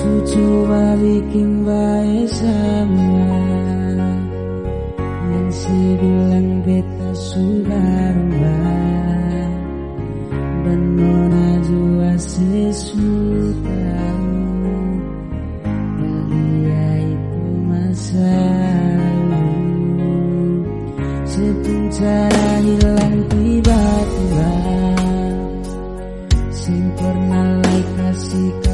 coba bikin baik semua. Yang bilang beta sudah rubah, dan nona jua sesukamu. Dia itu masa lalu, sepuncara hilang tiba-tiba. Sing pernah like kasih